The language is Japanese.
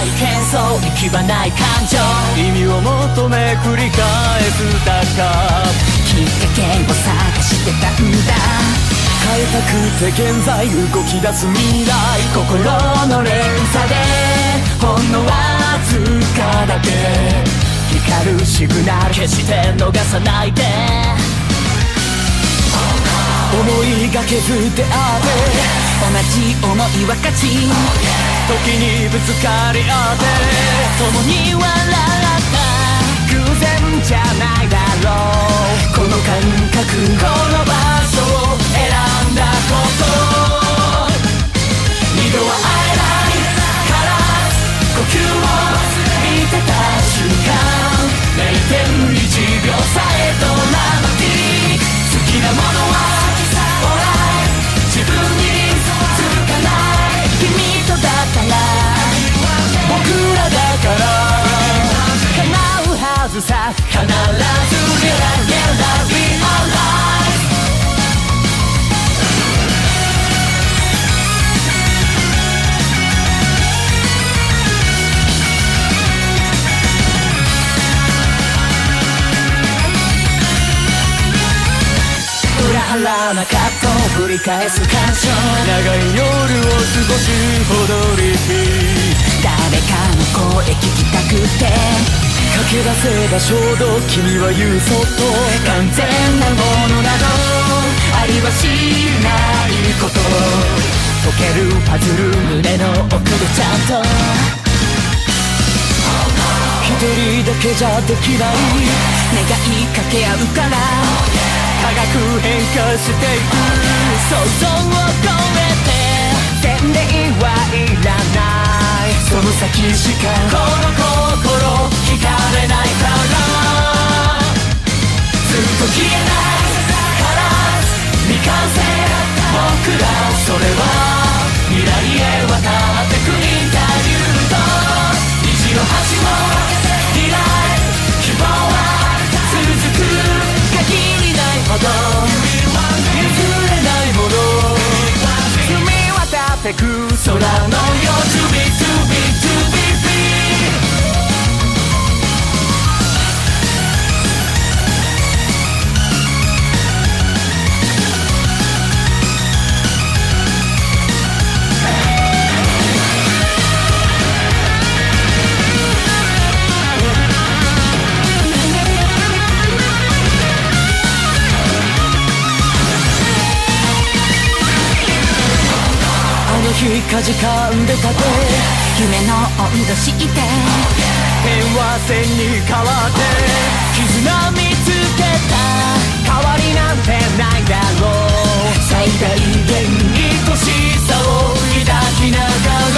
ない喧騒息はない感情、 意味を求め繰り返すだかきっかけを探してたんだ。 変えたくて現在動き出す未来、 心の連鎖でほんのわずかだけ光るシグナル、 決して逃さないで。思いがけず出会って同じ思い分かち、 時にぶつかり合って共に笑った偶然じゃないだろう、 この感覚、 この場所を選んだこと。二度は会えないから呼吸を見てた瞬間、0.1秒さえとなき好きなものは自分に続かない、 君とだから僕らだから叶うはずさ、 必ず Get up, be alive。 裏腹な葛藤を繰り返す感傷、 長い夜を過ごすほどリピート、 誰かの声聞きたくて駆け出せば衝動、君は言うそっと完全なものなどありはしないこと、解けるパズル胸の奥でちゃんと一人だけじゃできない願いかけ合うから化学変化していく、 想像を超えて洗礼はいらない、 その先しかこの心惹かれないから、ずっと消えないから未完成僕ら、それは未来へ渡ってくインタビューと虹の橋も開い、希望は続く限りないほど譲れないもの、 澄み渡ってく空のよ To be to be to be free。 かじかんでたて夢の温度して変は線に変わって絆見つけた、変わりなんてないだろう、 最大限愛しさを抱きながら